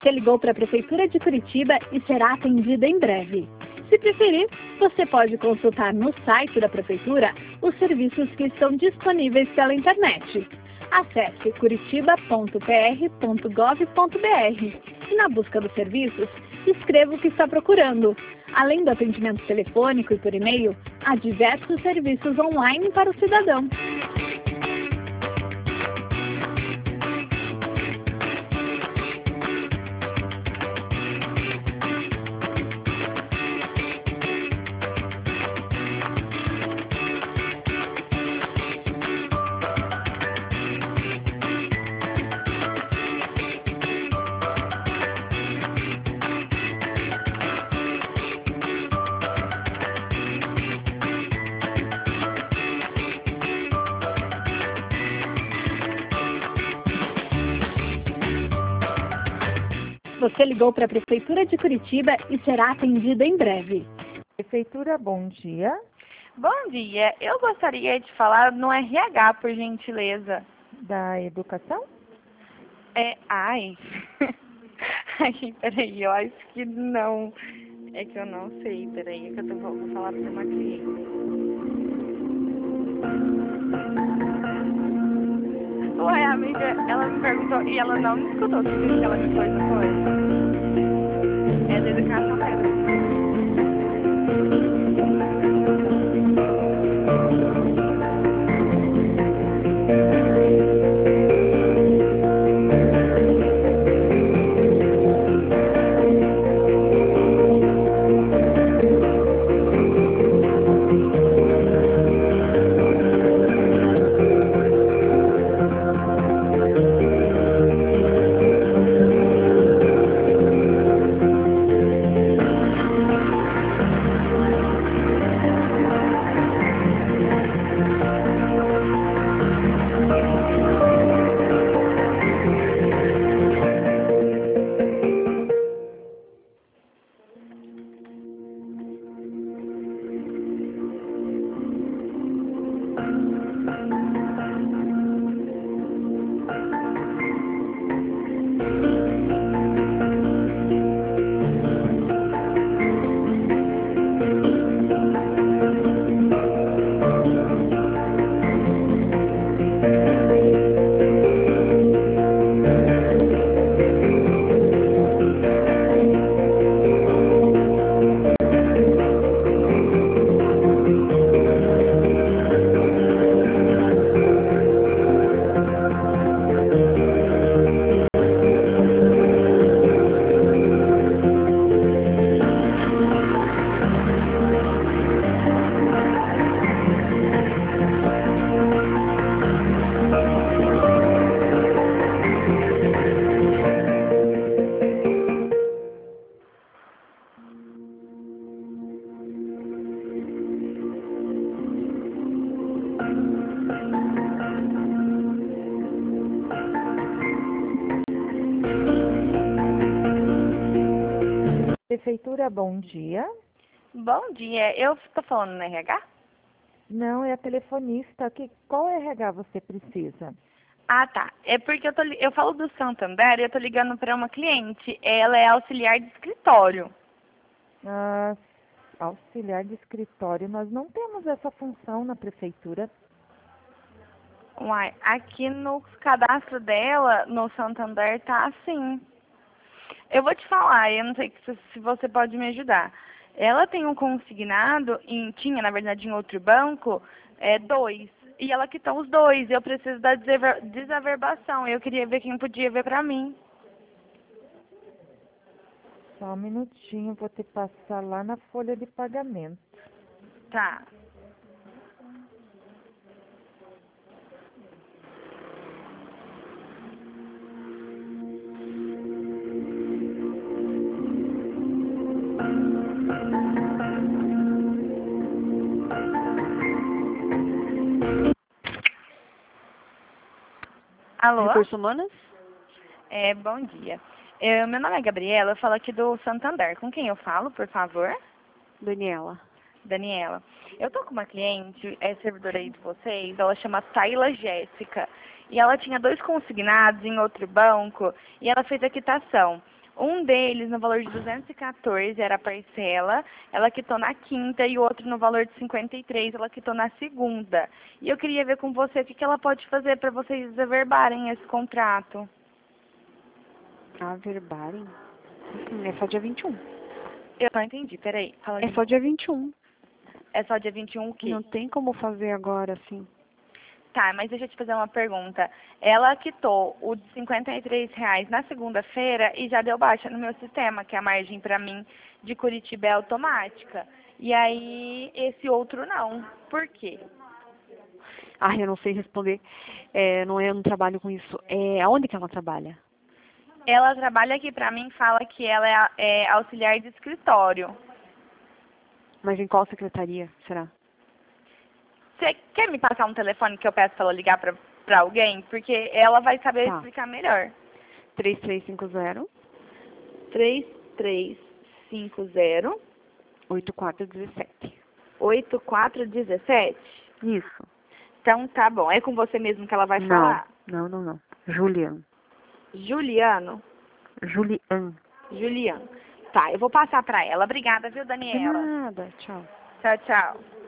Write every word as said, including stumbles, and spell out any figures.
Você ligou para a Prefeitura de Curitiba e será atendida em breve. Se preferir, você pode consultar no site da Prefeitura os serviços que estão disponíveis pela internet. Acesse curitiba ponto p r ponto gov ponto b r e, na busca dos serviços, escreva o que está procurando. Além do atendimento telefônico e por e-mail, há diversos serviços online para o cidadão. Você ligou para a Prefeitura de Curitiba e será atendida em breve. Prefeitura, bom dia. Bom dia, eu gostaria de falar no R H, por gentileza. Da educação? É, ai. Ai, peraí, eu acho que não. É que eu não sei, peraí, é que eu tô, vou falar para uma cliente. Ué, amiga, ela me perguntou e ela não me escutou tudo que ela me foi, não foi? É da educação mesmo. Prefeitura, bom dia. Bom dia, eu estou falando no R H? Não, é a telefonista. Que, qual R H você precisa? Ah, tá. É porque eu, tô, li- eu falo do Santander e eu tô ligando para uma cliente. Ela é auxiliar de escritório. Ah, auxiliar de escritório. Nós não temos essa função na prefeitura. Uai, aqui no cadastro dela, no Santander, tá assim. Eu vou te falar, eu não sei se, se você pode me ajudar. Ela tem um consignado, em, tinha, na verdade, em outro banco, é, dois. E ela quitou os dois. Eu preciso da desaver, desaverbação. Eu queria ver quem podia ver pra mim. Só um minutinho, vou te passar lá na folha de pagamento. Tá. Alô? Recursos Humanos? É, bom dia. É, meu nome é Gabriela, eu falo aqui do Santander. Com quem eu falo, por favor? Daniela. Daniela. Eu tô com uma cliente, é servidora aí de vocês, ela chama Tayla Jéssica. E ela tinha dois consignados em outro banco e ela fez a quitação. Um deles, no valor de duzentos e quatorze, era a parcela, ela quitou na quinta, e o outro no valor de cinquenta e três, ela quitou na segunda. E eu queria ver com você o que, que ela pode fazer para vocês averbarem esse contrato. Averbarem? Hum, É só dia vinte e um. Eu não entendi, peraí. Fala de É só dia vinte e um. É só dia vinte e um o quê? Não tem como fazer agora, assim. Tá, mas deixa eu te fazer uma pergunta. Ela quitou o de cinquenta e três reais na segunda-feira e já deu baixa no meu sistema, que a margem para mim de Curitiba é automática. E aí, esse outro não. Por quê? Ah, eu não sei responder. É, não, eu não trabalho com isso. É, aonde que ela trabalha? Ela trabalha aqui para mim, fala que ela é, é auxiliar de escritório. Mas em qual secretaria será? Você quer me passar um telefone que eu peço para ela ligar para alguém? Porque ela vai saber Tá. explicar melhor. três três cinco zero, três três cinco zero, oito quatro um sete. oito quatro um sete? Isso. Então tá bom. É com você mesmo que ela vai Não, falar? não, não, não. Julian. Juliano? Julian. Juliano. Tá, eu vou passar para ela. Obrigada, viu, De Daniela? nada. Tchau. Tchau, tchau.